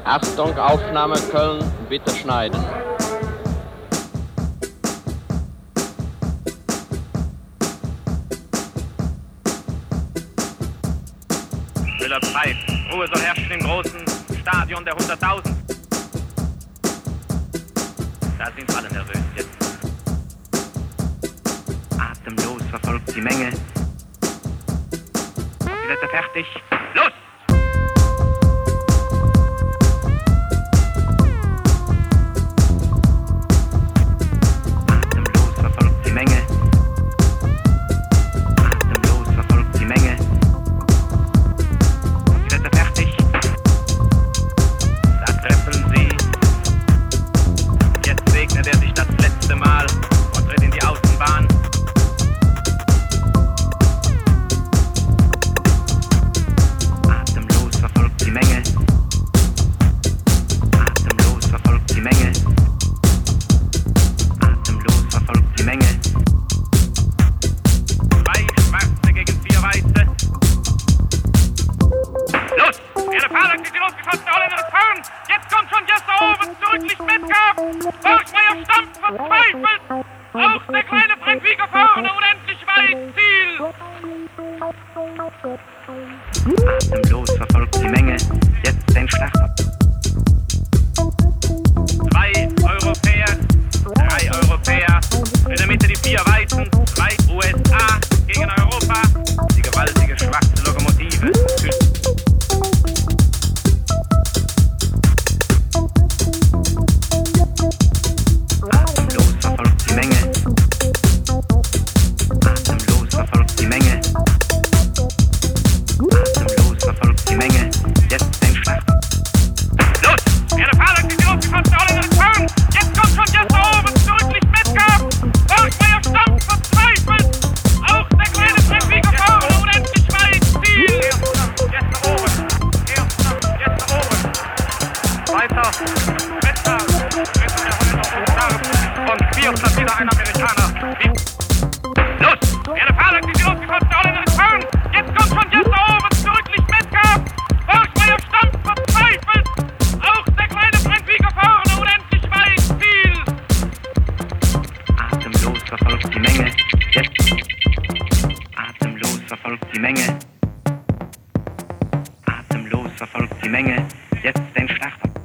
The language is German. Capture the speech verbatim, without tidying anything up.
Achtung, Aufnahme Köln, bitte schneiden. Müller-Preis. Ruhe soll herrschen im großen Stadion der hunderttausend. Da sind alle nervös jetzt. Atemlos verfolgt die Menge. Die Leute fertig. Los! Atemlos verfolgt die Menge. Atemlos verfolgt die Menge. Die Leute fertig. Da treffen sie. Jetzt segnet er sich das letzte Mal und tritt in die Außenbahn. Atemlos verfolgt die Menge. Atemlos verfolgt die Menge. Atemlos verfolgt die Menge. Zwei Schwarze gegen vier Weiße. Los! Ihre Fahrlach ist die losgeschossene Holländer des Fahren. Jetzt kommt schon Jesse Owen zurück, nicht Metcalf. Borgmeier stampft verzweifelt. Auch der kleine Frank Wieger vorne, unendlich weit, Ziel. Atemlos verfolgt die Menge. Jetzt den Starter. Zwei Europäer, drei Europäer. In der Mitte die vier Weißen, zwei U S A gegen Europa. Die gewaltige schwarze Lokomotive. Atemlos verfolgt die Menge. Atemlos verfolgt die Menge. Atemlos verfolgt die Menge. Jetzt den Starter. Los! Ihre Fahrlach ist die losgeschossene Holländer des Fahren. Jetzt kommt schon Jesse Owen zurück, nicht Metcalf. Borgmeier stampft verzweifelt. Auch der kleine Frank Wieger vorne, unendlich weit, Ziel. Jesse Owen. Erster, Jesse Owen. Zweiter, Metcalf. Dritter der Holländer und vierter wieder ein Amerikaner. Los! Ihre Fahrlach ist die losgeschossene Holländer des Fahren. Jetzt kommt schon Jesse Owen zurück, nicht Metcalf. Borgmeier stampft verzweifelt. Auch der kleine Frank Wieger vorne, unendlich weit, Ziel. Atemlos verfolgt die Menge. Jetzt. Atemlos verfolgt die Menge. Atemlos verfolgt die Menge. Jetzt den Starter.